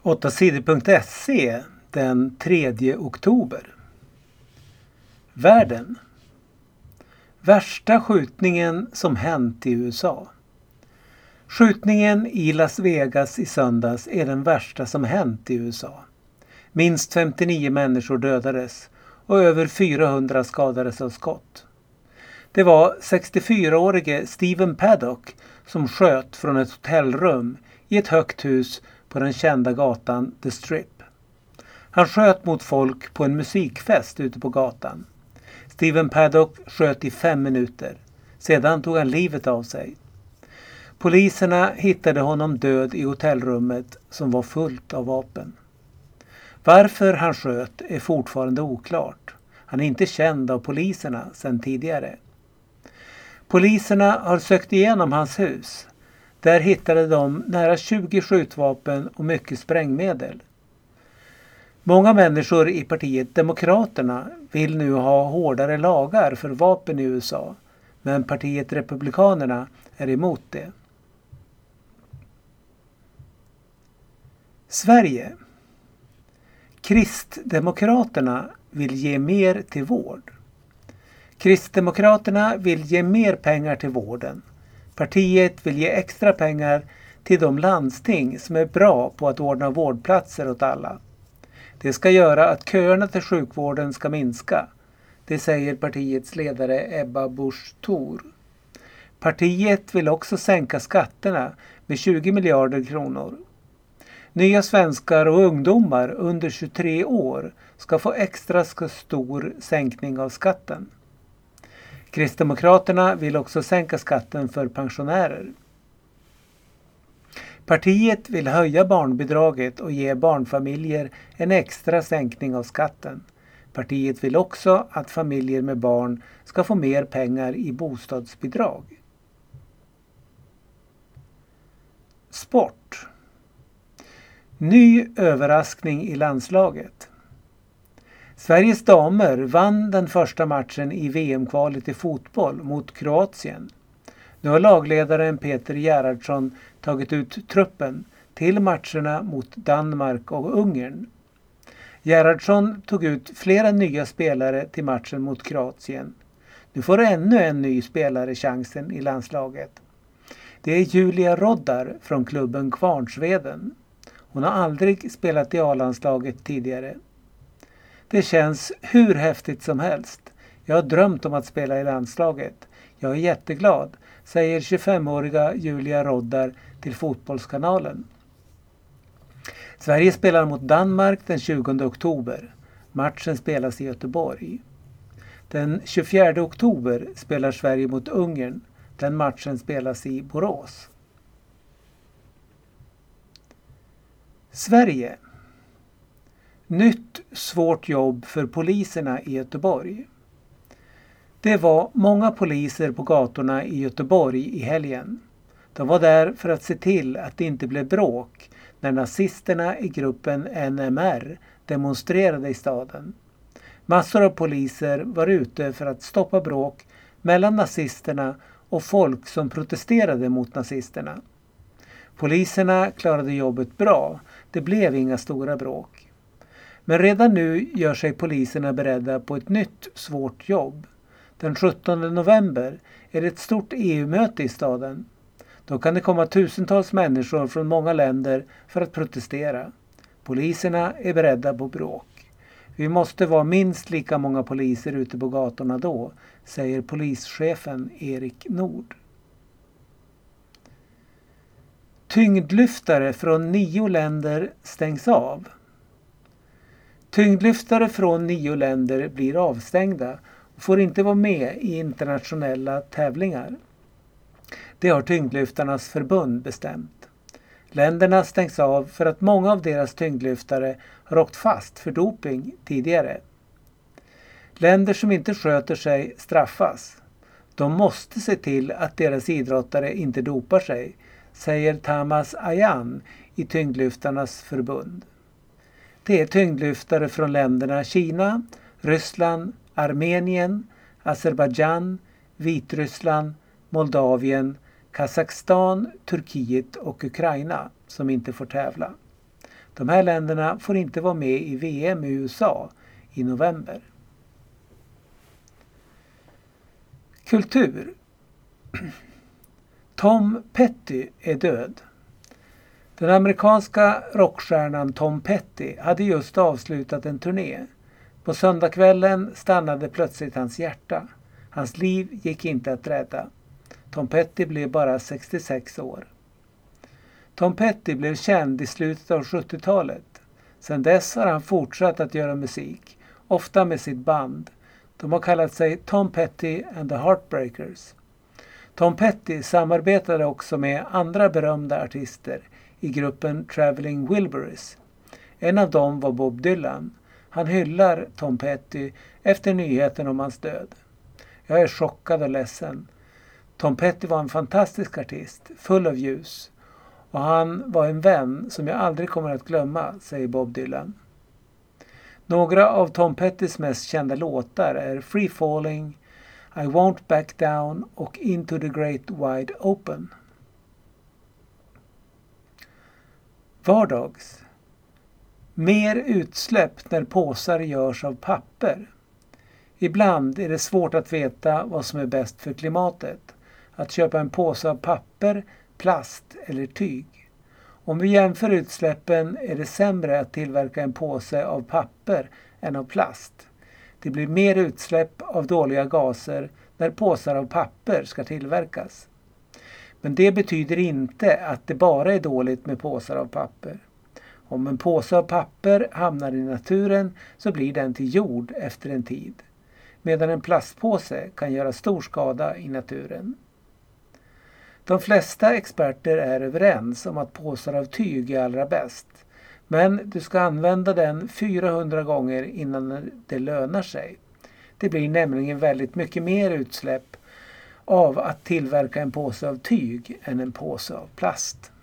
8sidor.se den 3 oktober. Världen. Värsta skjutningen som hänt i USA. Skjutningen i Las Vegas i söndags är den värsta som hänt i USA. Minst 59 människor dödades och över 400 skadades av skott. Det var 64-årige Stephen Paddock som sköt från ett hotellrum i ett högt hus på den kända gatan The Strip. Han sköt mot folk på en musikfest ute på gatan. Stephen Paddock sköt i 5 minuter. Sedan tog han livet av sig. Poliserna hittade honom död i hotellrummet som var fullt av vapen. Varför han sköt är fortfarande oklart. Han är inte känd av poliserna sedan tidigare. Poliserna har sökt igenom hans hus. Där hittade de nära 20 skjutvapen och mycket sprängmedel. Många människor i partiet Demokraterna vill nu ha hårdare lagar för vapen i USA, men partiet Republikanerna är emot det. Sverige. Kristdemokraterna vill ge mer till vård. Kristdemokraterna vill ge mer pengar till vården. Partiet vill ge extra pengar till de landsting som är bra på att ordna vårdplatser åt alla. Det ska göra att köerna till sjukvården ska minska. Det säger partiets ledare Ebba Busch Thor. Partiet vill också sänka skatterna med 20 miljarder kronor. Nya svenskar och ungdomar under 23 år ska få extra stor sänkning av skatten. Kristdemokraterna vill också sänka skatten för pensionärer. Partiet vill höja barnbidraget och ge barnfamiljer en extra sänkning av skatten. Partiet vill också att familjer med barn ska få mer pengar i bostadsbidrag. Sport. Ny överraskning i landslaget. Sveriges damer vann den första matchen i VM-kvalet i fotboll mot Kroatien. Nu har lagledaren Peter Gerhardsson tagit ut truppen till matcherna mot Danmark och Ungern. Gerhardsson tog ut flera nya spelare till matchen mot Kroatien. Nu får ännu en ny spelare chansen i landslaget. Det är Julia Roddar från klubben Kvarnsveden. Hon har aldrig spelat i A-landslaget tidigare. Det känns hur häftigt som helst. Jag har drömt om att spela i landslaget. Jag är jätteglad, säger 25-åriga Julia Roddar till Fotbollskanalen. Sverige spelar mot Danmark den 20 oktober. Matchen spelas i Göteborg. Den 24 oktober spelar Sverige mot Ungern. Den matchen spelas i Borås. Sverige. Nytt svårt jobb för poliserna i Göteborg. Det var många poliser på gatorna i Göteborg i helgen. De var där för att se till att det inte blev bråk när nazisterna i gruppen NMR demonstrerade i staden. Massor av poliser var ute för att stoppa bråk mellan nazisterna och folk som protesterade mot nazisterna. Poliserna klarade jobbet bra. Det blev inga stora bråk. Men redan nu gör sig poliserna beredda på ett nytt svårt jobb. Den 17 november är det ett stort EU-möte i staden. Då kan det komma tusentals människor från många länder för att protestera. Poliserna är beredda på bråk. Vi måste vara minst lika många poliser ute på gatorna då, säger polischefen Erik Nord. Tyngdlyftare från 9 länder stängs av. Tyngdlyftare från 9 länder blir avstängda och får inte vara med i internationella tävlingar. Det har tyngdlyftarnas förbund bestämt. Länderna stängs av för att många av deras tyngdlyftare har åkt fast för doping tidigare. Länder som inte sköter sig straffas. De måste se till att deras idrottare inte dopar sig, säger Tamas Ayan i tyngdlyftarnas förbund. Det är tyngdlyftare från länderna Kina, Ryssland, Armenien, Azerbaijan, Vitryssland, Moldavien, Kazakstan, Turkiet och Ukraina som inte får tävla. De här länderna får inte vara med i VM i USA i november. Kultur. Tom Petty är död. Den amerikanska rockstjärnan Tom Petty hade just avslutat en turné. På söndagskvällen stannade plötsligt hans hjärta. Hans liv gick inte att rädda. Tom Petty blev bara 66 år. Tom Petty blev känd i slutet av 70-talet. Sedan dess har han fortsatt att göra musik, ofta med sitt band. De har kallat sig Tom Petty and the Heartbreakers. Tom Petty samarbetade också med andra berömda artister i gruppen Traveling Wilburys. En av dem var Bob Dylan. Han hyllar Tom Petty efter nyheten om hans död. Jag är chockad och ledsen. Tom Petty var en fantastisk artist, full av ljus. Och han var en vän som jag aldrig kommer att glömma, säger Bob Dylan. Några av Tom Pettys mest kända låtar är Free Falling, I Won't Back Down och Into the Great Wide Open. Vardags. Mer utsläpp när påsar görs av papper. Ibland är det svårt att veta vad som är bäst för klimatet. Att köpa en påse av papper, plast eller tyg. Om vi jämför utsläppen är det sämre att tillverka en påse av papper än av plast. Det blir mer utsläpp av dåliga gaser när påsar av papper ska tillverkas. Men det betyder inte att det bara är dåligt med påsar av papper. Om en påse av papper hamnar i naturen så blir den till jord efter en tid. Medan en plastpåse kan göra stor skada i naturen. De flesta experter är överens om att påsar av tyg är allra bäst. Men du ska använda den 400 gånger innan det lönar sig. Det blir nämligen väldigt mycket mer utsläpp av att tillverka en påse av tyg än en påse av plast.